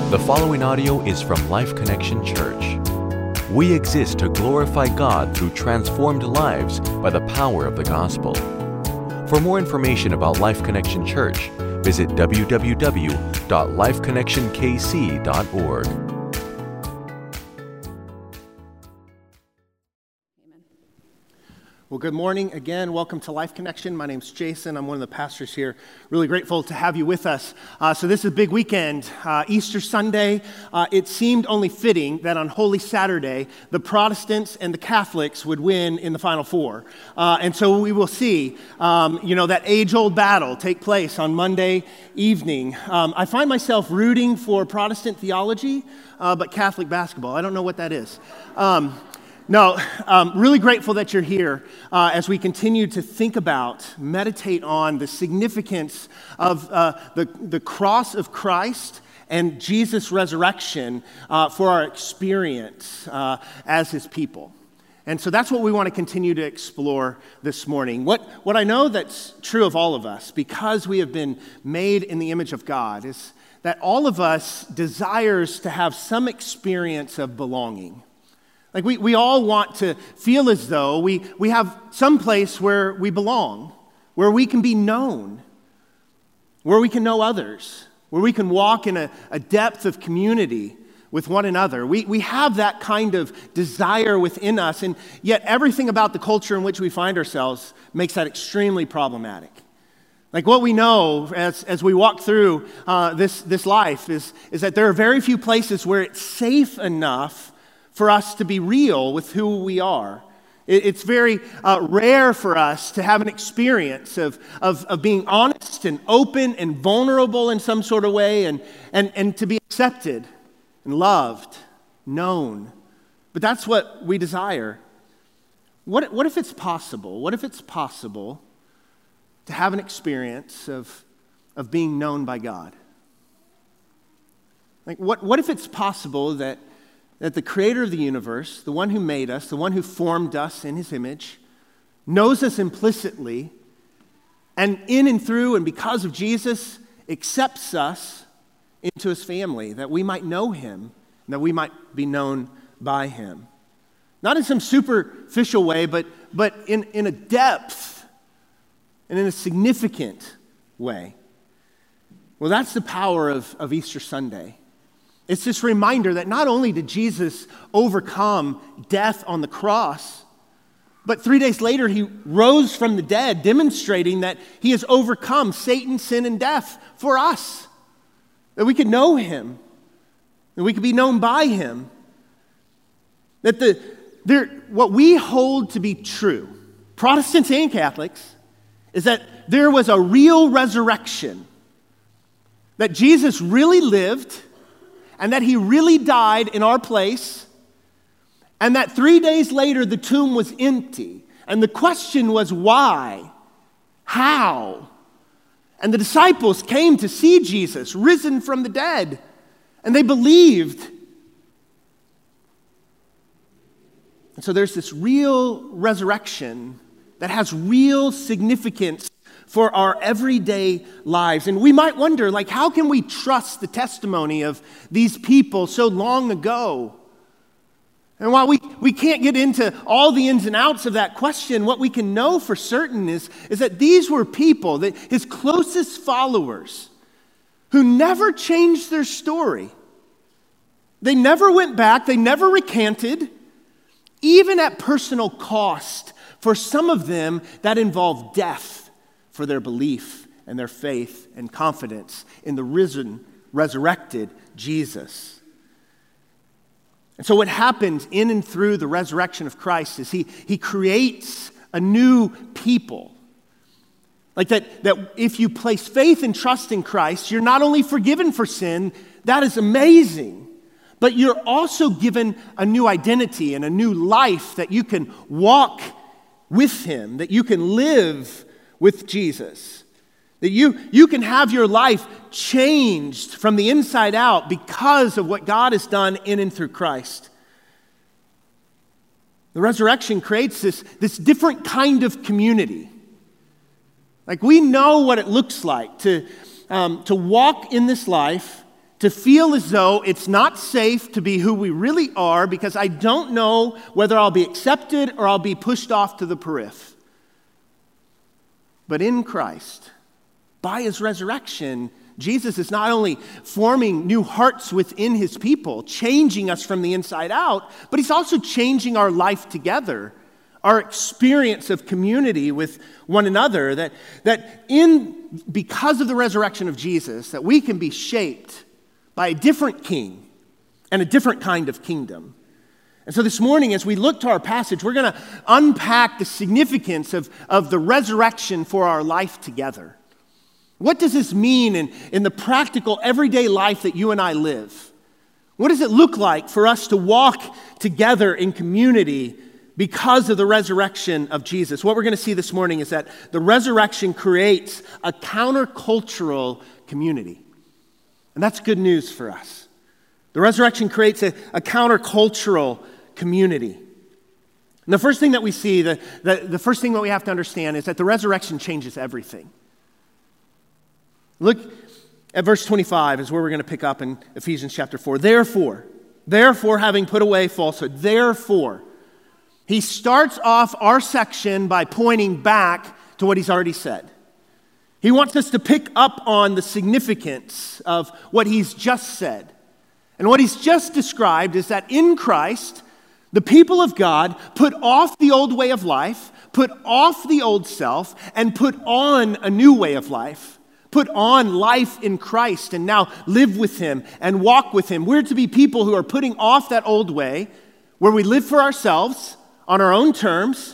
The following audio is from Life Connection Church. We exist to glorify God through transformed lives by the power of the gospel. For more information about Life Connection Church, visit www.lifeconnectionkc.org. Well, good morning again. Welcome to Life Connection. My name's Jason. I'm one of the pastors here. Really grateful to have you with us. So this is a big weekend, Easter Sunday. It seemed only fitting that on Holy Saturday, the Protestants and the Catholics would win in the Final Four. And so we will see, that age-old battle take place on Monday evening. I find myself rooting for Protestant theology, but Catholic basketball. I don't know what that is. Really grateful that you're here as we continue to think about, meditate on the significance of the cross of Christ and Jesus' resurrection for our experience as his people. And so that's what we want to continue to explore this morning. What I know that's true of all of us, because we have been made in the image of God, is that all of us desires to have some experience of belonging. Like we all want to feel as though we have some place where we belong, where we can be known, where we can know others, where we can walk in a depth of community with one another. We have that kind of desire within us, and yet everything about the culture in which we find ourselves makes that extremely problematic. Like what we know as we walk through this life is that there are very few places where it's safe enough for us to be real with who we are. It's very rare for us to have an experience of being honest and open and vulnerable in some sort of way and to be accepted and loved, known. But that's what we desire. What if it's possible? What if it's possible to have an experience of being known by God? Like what if it's possible that the creator of the universe, the one who made us, the one who formed us in his image, knows us implicitly, and in and through and because of Jesus, accepts us into his family, that we might know him, and that we might be known by him. Not in some superficial way, but in a depth and in a significant way. Well, that's the power of Easter Sunday. It's this reminder that not only did Jesus overcome death on the cross, but 3 days later he rose from the dead, demonstrating that he has overcome Satan, sin, and death for us. That we could know him, that we could be known by him. That what we hold to be true, Protestants and Catholics, is that there was a real resurrection. That Jesus really lived, and that he really died in our place, and that 3 days later the tomb was empty. And the question was why? How? And the disciples came to see Jesus risen from the dead, and they believed. And so there's this real resurrection that has real significance for our everyday lives. And we might wonder, how can we trust the testimony of these people so long ago? And while we can't get into all the ins and outs of that question, what we can know for certain is that these were people, that his closest followers, who never changed their story. They never went back, they never recanted, even at personal cost. For some of them, that involved death for their belief and their faith and confidence in the risen, resurrected Jesus. And so what happens in and through the resurrection of Christ is he creates a new people. Like that if you place faith and trust in Christ, you're not only forgiven for sin, that is amazing, but you're also given a new identity and a new life that you can walk with him, that you can live with Jesus. That you can have your life changed from the inside out because of what God has done in and through Christ. The resurrection creates this different kind of community. Like we know what it looks like to walk in this life to feel as though it's not safe to be who we really are because I don't know whether I'll be accepted or I'll be pushed off to the periphery. But in Christ, by his resurrection, Jesus is not only forming new hearts within his people, changing us from the inside out, but he's also changing our life together, our experience of community with one another, because of the resurrection of Jesus, that we can be shaped by a different king and a different kind of kingdom. And so this morning, as we look to our passage, we're going to unpack the significance of the resurrection for our life together. What does this mean in the practical, everyday life that you and I live? What does it look like for us to walk together in community because of the resurrection of Jesus? What we're going to see this morning is that the resurrection creates a countercultural community. And that's good news for us. The resurrection creates a countercultural community. And the first thing that we see, the first thing that we have to understand is that the resurrection changes everything. Look at verse 25 is where we're going to pick up in Ephesians chapter 4. Therefore, having put away falsehood, therefore, he starts off our section by pointing back to what he's already said. He wants us to pick up on the significance of what he's just said. And what he's just described is that in Christ, the people of God put off the old way of life, put off the old self, and put on a new way of life. Put on life in Christ and now live with him and walk with him. We're to be people who are putting off that old way where we live for ourselves on our own terms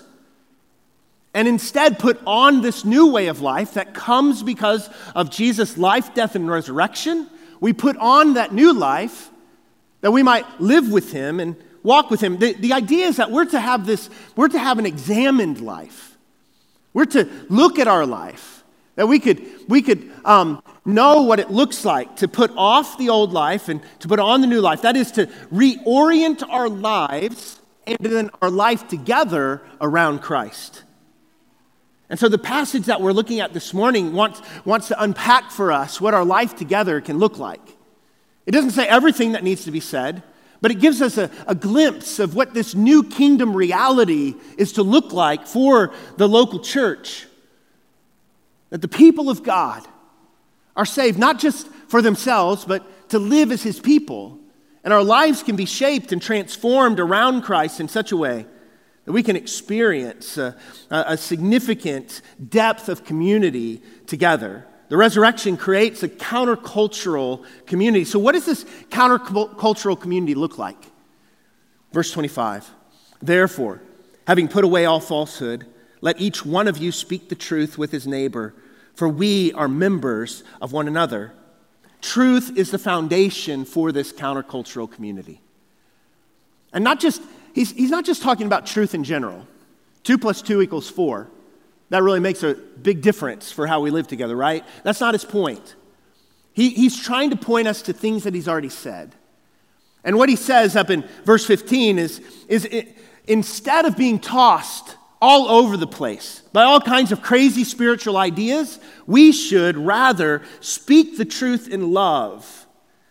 and instead put on this new way of life that comes because of Jesus' life, death, and resurrection. We put on that new life that we might live with him and walk with him. The idea is that we're to have an examined life. We're to look at our life. That we could know what it looks like to put off the old life and to put on the new life. That is to reorient our lives and then our life together around Christ. And so the passage that we're looking at this morning wants to unpack for us what our life together can look like. It doesn't say everything that needs to be said, but it gives us a glimpse of what this new kingdom reality is to look like for the local church. That the people of God are saved not just for themselves, but to live as his people. And our lives can be shaped and transformed around Christ in such a way that we can experience a significant depth of community together. The resurrection creates a countercultural community. So what does this countercultural community look like? Verse 25, therefore, having put away all falsehood, let each one of you speak the truth with his neighbor, for we are members of one another. Truth is the foundation for this countercultural community. And he's not just talking about truth in general. 2 + 2 = 4. That really makes a big difference for how we live together, right? That's not his point. He's trying to point us to things that he's already said. And what he says up in verse 15 is instead of being tossed all over the place by all kinds of crazy spiritual ideas, we should rather speak the truth in love.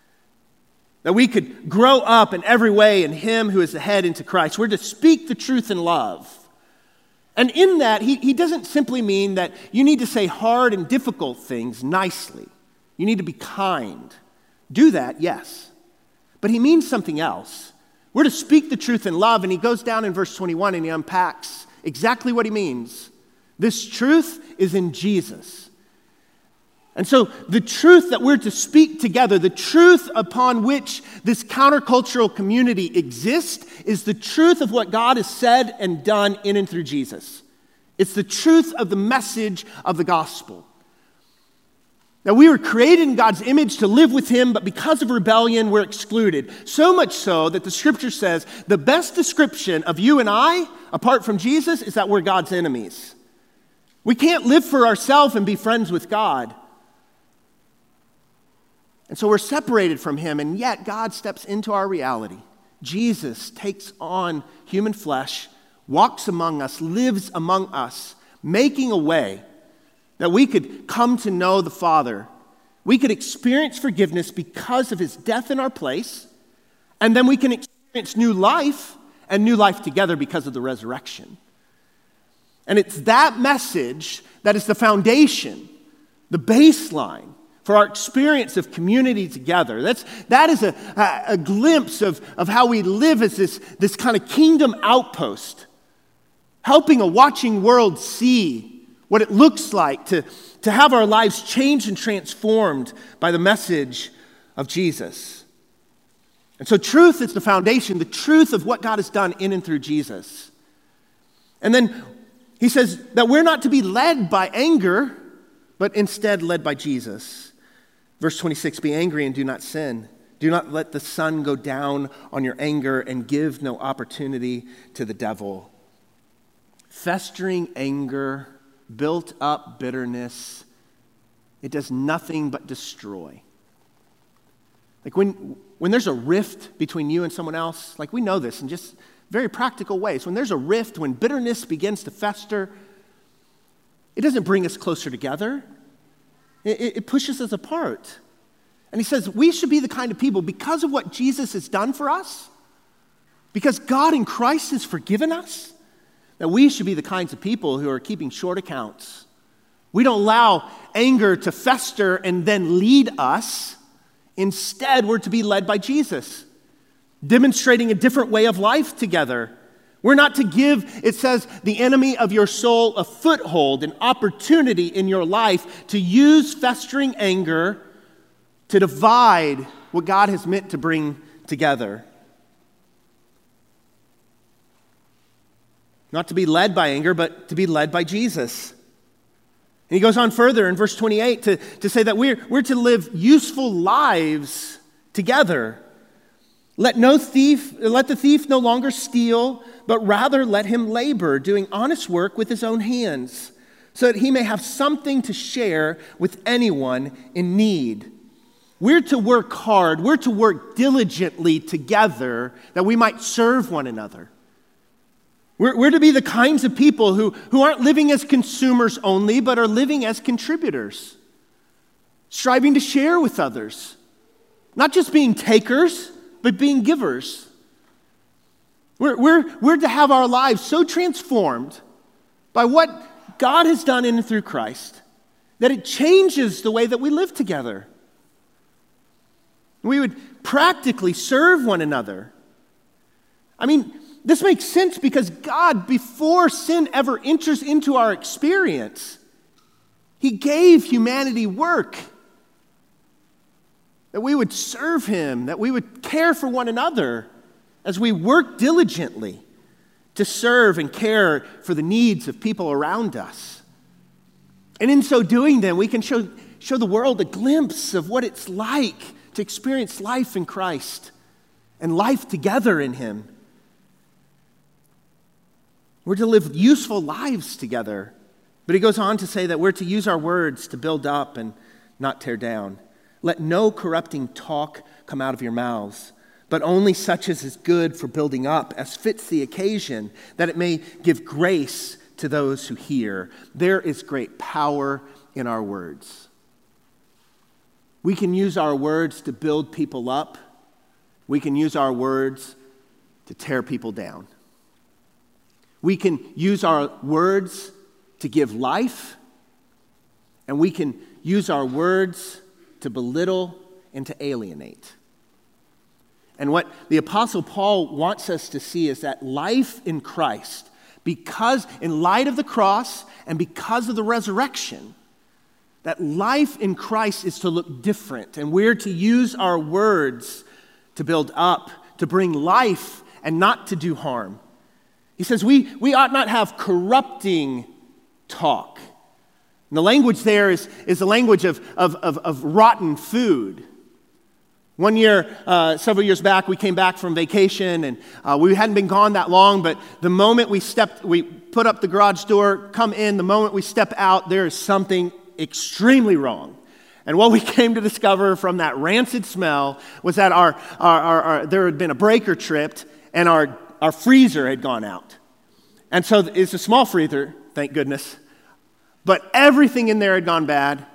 That we could grow up in every way in him who is the head, into Christ. We're to speak the truth in love. And in that, he doesn't simply mean that you need to say hard and difficult things nicely. You need to be kind. Do that, yes. But he means something else. We're to speak the truth in love, and he goes down in verse 21 and he unpacks exactly what he means. This truth is in Jesus. And so the truth that we're to speak together, the truth upon which this countercultural community exists, is the truth of what God has said and done in and through Jesus. It's the truth of the message of the gospel. That we were created in God's image to live with him, but because of rebellion, we're excluded. So much so that the scripture says the best description of you and I, apart from Jesus, is that we're God's enemies. We can't live for ourselves and be friends with God. And so we're separated from him, and yet God steps into our reality. Jesus takes on human flesh, walks among us, lives among us, making a way that we could come to know the Father We could experience forgiveness because of his death in our place, and then we can experience new life and new life together because of the resurrection. And it's that message that is the foundation, the baseline for our experience of community together. That is a glimpse of how we live as this kind of kingdom outpost, helping a watching world see what it looks like to have our lives changed and transformed by the message of Jesus. And so truth is the foundation, the truth of what God has done in and through Jesus. And then he says that we're not to be led by anger, but instead led by Jesus. Verse 26, be angry and do not sin. Do not let the sun go down on your anger and give no opportunity to the devil. Festering anger, built up bitterness, it does nothing but destroy. Like when there's a rift between you and someone else, like we know this in just very practical ways. When there's a rift, when bitterness begins to fester, it doesn't bring us closer together. It pushes us apart. And he says we should be the kind of people, because of what Jesus has done for us, because God in Christ has forgiven us, that we should be the kinds of people who are keeping short accounts. We don't allow anger to fester and then lead us. Instead, we're to be led by Jesus, demonstrating a different way of life together. We're not to give, it says, the enemy of your soul a foothold, an opportunity in your life to use festering anger to divide what God has meant to bring together. Not to be led by anger, but to be led by Jesus. And he goes on further in verse 28 to say that we're to live useful lives together. Let the thief no longer steal, but rather let him labor, doing honest work with his own hands, so that he may have something to share with anyone in need. We're to work hard, we're to work diligently together that we might serve one another. We're to be the kinds of people who aren't living as consumers only, but are living as contributors, striving to share with others, not just being takers, but being givers. We're to have our lives so transformed by what God has done in and through Christ that it changes the way that we live together. We would practically serve one another. I mean, this makes sense because God, before sin ever enters into our experience, he gave humanity work. That we would serve him, that we would care for one another as we work diligently to serve and care for the needs of people around us. And in so doing, then, we can show the world a glimpse of what it's like to experience life in Christ and life together in him. We're to live useful lives together. But he goes on to say that we're to use our words to build up and not tear down. Let no corrupting talk come out of your mouths, but only such as is good for building up, as fits the occasion, that it may give grace to those who hear. There is great power in our words. We can use our words to build people up. We can use our words to tear people down. We can use our words to give life, and we can use our words to belittle and to alienate. And what the Apostle Paul wants us to see is that life in Christ, because in light of the cross and because of the resurrection, that life in Christ is to look different, and we're to use our words to build up, to bring life, and not to do harm. He says we ought not have corrupting talk. And the language there is the language of rotten food. One year, several years back, we came back from vacation, and we hadn't been gone that long, but the moment we put up the garage door, come in, the moment we step out, there is something extremely wrong. And what we came to discover from that rancid smell was that there had been a breaker tripped, and our freezer had gone out. And so it's a small freezer, thank goodness, but everything in there had gone bad.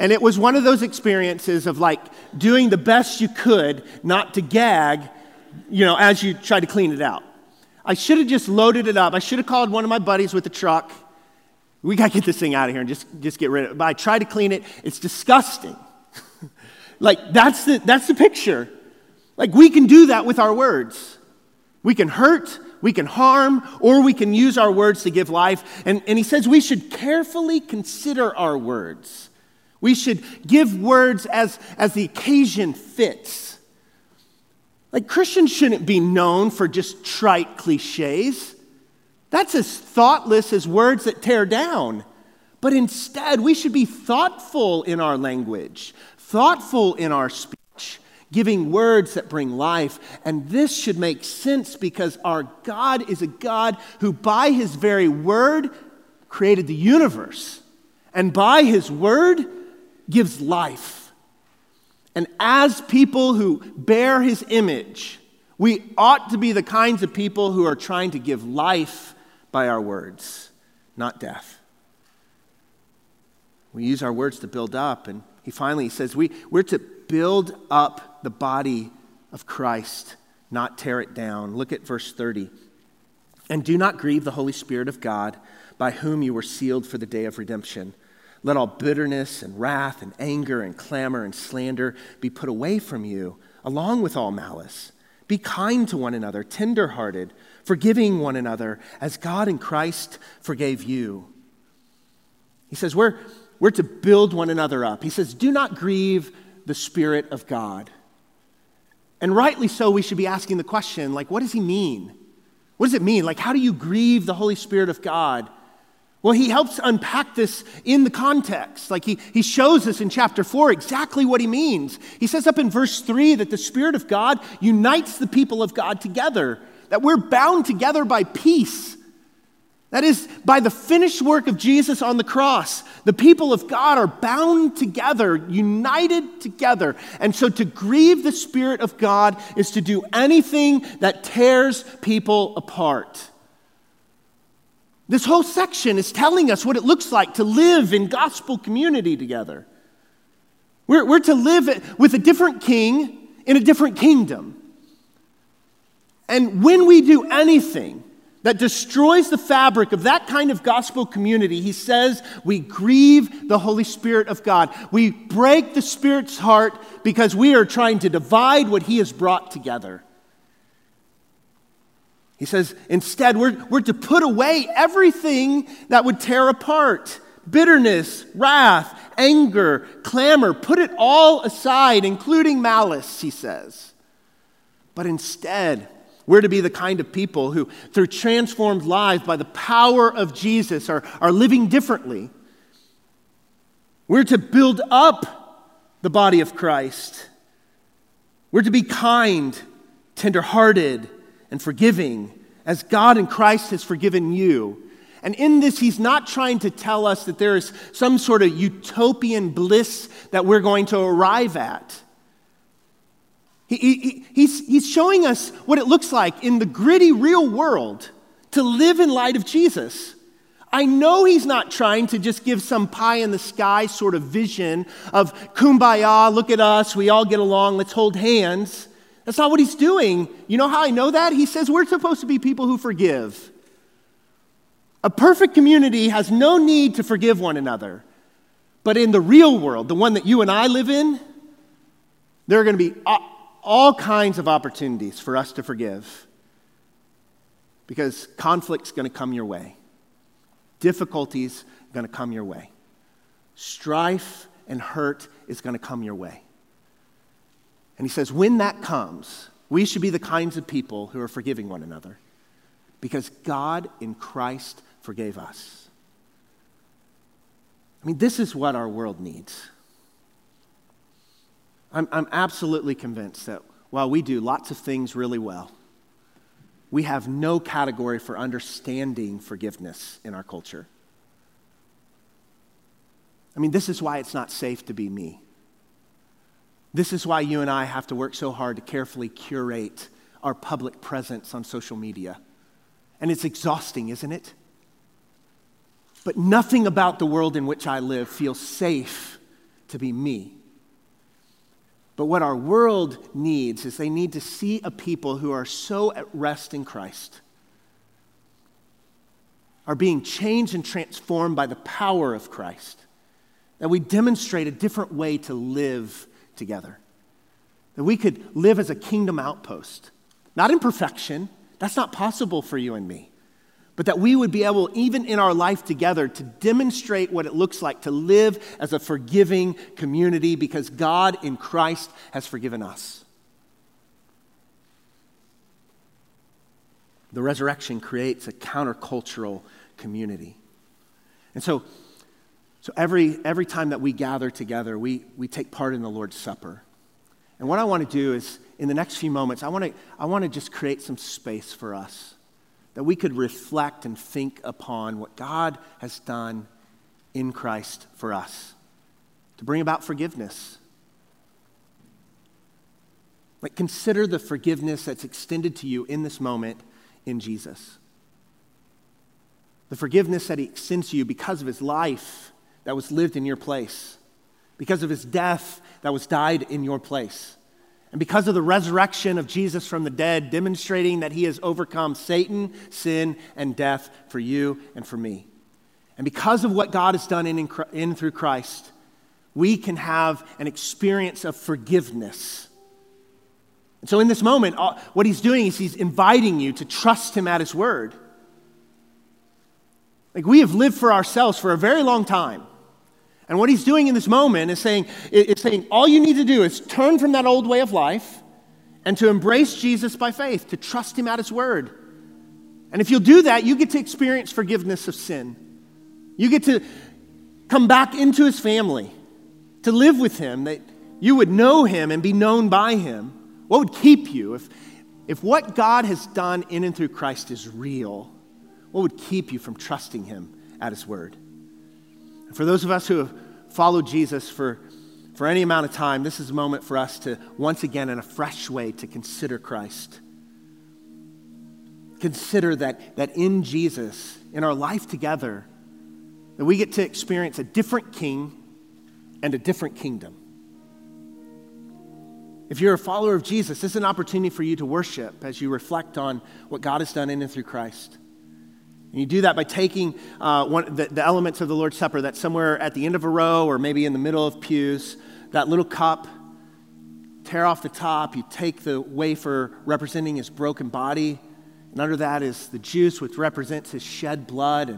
And it was one of those experiences of like doing the best you could not to gag, as you try to clean it out. I should have just loaded it up. I should have called one of my buddies with the truck. We got to get this thing out of here and just get rid of it. But I tried to clean it. It's disgusting. Like, that's the picture. Like, we can do that with our words. We can hurt, we can harm, or we can use our words to give life. And he says we should carefully consider our words. We should give words as the occasion fits. Like, Christians shouldn't be known for just trite cliches. That's as thoughtless as words that tear down. But instead, we should be thoughtful in our language, thoughtful in our speech, giving words that bring life. And this should make sense because our God is a God who by his very word created the universe. And by his word gives life. And as people who bear his image, we ought to be the kinds of people who are trying to give life by our words, not death. We use our words to build up, and he finally says we're to build up the body of Christ, not tear it down. Look at verse 30. And do not grieve the Holy Spirit of God, by whom you were sealed for the day of redemption. Let all bitterness and wrath and anger and clamor and slander be put away from you, along with all malice. Be kind to one another, tender-hearted, forgiving one another, as God in Christ forgave you. He says we're to build one another up. He says, do not grieve the Spirit of God. And rightly so, we should be asking the question, like, what does he mean? What does it mean? Like, how do you grieve the Holy Spirit of God? Well, he helps unpack this in the context. Like he shows us in chapter 4 exactly what he means. He says up in verse 3 that the Spirit of God unites the people of God together, that we're bound together by peace. That is, by the finished work of Jesus on the cross, the people of God are bound together, united together. And so to grieve the Spirit of God is to do anything that tears people apart. This whole section is telling us what it looks like to live in gospel community together. We're to live with a different king in a different kingdom. And when we do anything that destroys the fabric of that kind of gospel community, he says we grieve the Holy Spirit of God. We break the Spirit's heart because we are trying to divide what he has brought together. He says, instead, we're to put away everything that would tear apart. Bitterness, wrath, anger, clamor. Put it all aside, including malice, he says. But instead, we're to be the kind of people who, through transformed lives by the power of Jesus, are living differently. We're to build up the body of Christ. We're to be kind, tender-hearted, and forgiving, as God in Christ has forgiven you. And in this, he's not trying to tell us that there is some sort of utopian bliss that we're going to arrive at. He's showing us what it looks like in the gritty real world to live in light of Jesus. I know he's not trying to just give some pie in the sky sort of vision of kumbaya, look at us, we all get along, let's hold hands. That's not what he's doing. You know how I know that? He says we're supposed to be people who forgive. A perfect community has no need to forgive one another. But in the real world, the one that you and I live in, there are going to be all kinds of opportunities for us to forgive. Because conflict's going to come your way. Difficulties are going to come your way. Strife and hurt is going to come your way. And he says, when that comes, we should be the kinds of people who are forgiving one another because God in Christ forgave us. I mean, this is what our world needs. I'm absolutely convinced that while we do lots of things really well, we have no category for understanding forgiveness in our culture. I mean, this is why it's not safe to be me. This is why you and I have to work so hard to carefully curate our public presence on social media. And it's exhausting, isn't it? But nothing about the world in which I live feels safe to be me. But what our world needs is they need to see a people who are so at rest in Christ, are being changed and transformed by the power of Christ, that we demonstrate a different way to live together, that we could live as a kingdom outpost, not in perfection, that's not possible for you and me, but that we would be able, even in our life together, to demonstrate what it looks like to live as a forgiving community because God in Christ has forgiven us. The resurrection creates a countercultural community. And so every time that we gather together, we take part in the Lord's Supper. And what I want to do is, in the next few moments, I want to just create some space for us, that we could reflect and think upon what God has done in Christ for us to bring about forgiveness. Like, consider the forgiveness that's extended to you in this moment in Jesus. The forgiveness that he extends to you because of his life that was lived in your place, because of his death that was died in your place, and because of the resurrection of Jesus from the dead, demonstrating that he has overcome Satan, sin, and death for you and for me. And because of what God has done in and through Christ, we can have an experience of forgiveness. And so in this moment, what he's doing is he's inviting you to trust him at his word. Like, we have lived for ourselves for a very long time. And what he's doing in this moment is saying all you need to do is turn from that old way of life and to embrace Jesus by faith, to trust him at his word. And if you'll do that, you get to experience forgiveness of sin. You get to come back into his family, to live with him, that you would know him and be known by him. What would keep you if what God has done in and through Christ is real? What would keep you from trusting him at his word? For those of us who have followed Jesus for any amount of time, this is a moment for us to once again in a fresh way to consider Christ. Consider that in Jesus, in our life together, that we get to experience a different king and a different kingdom. If you're a follower of Jesus, this is an opportunity for you to worship as you reflect on what God has done in and through Christ. And you do that by taking the elements of the Lord's Supper that's somewhere at the end of a row or maybe in the middle of pews, that little cup, tear off the top, you take the wafer representing his broken body, and under that is the juice which represents his shed blood.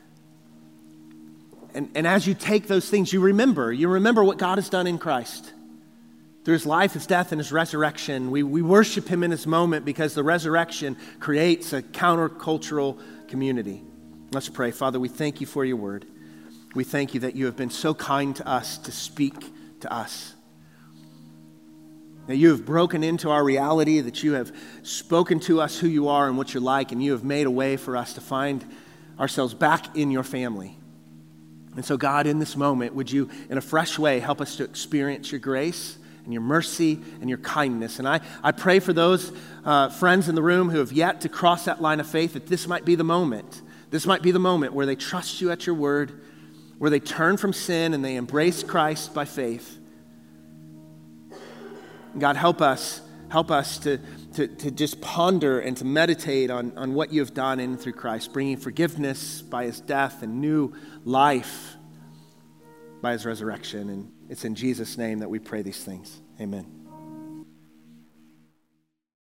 And as you take those things, you remember what God has done in Christ. Through his life, his death, and his resurrection, we worship him in this moment because the resurrection creates a countercultural community. Let's pray. Father, we thank you for your word. We thank you that you have been so kind to us to speak to us. That you have broken into our reality, that you have spoken to us who you are and what you're like, and you have made a way for us to find ourselves back in your family. And so, God, in this moment, would you, in a fresh way, help us to experience your grace and your mercy and your kindness. And I pray for those friends in the room who have yet to cross that line of faith, that this might be the moment. This might be the moment where they trust you at your word, where they turn from sin and they embrace Christ by faith. God, help us to just ponder and to meditate on what you have done in and through Christ, bringing forgiveness by his death and new life by his resurrection. And it's in Jesus' name that we pray these things. Amen.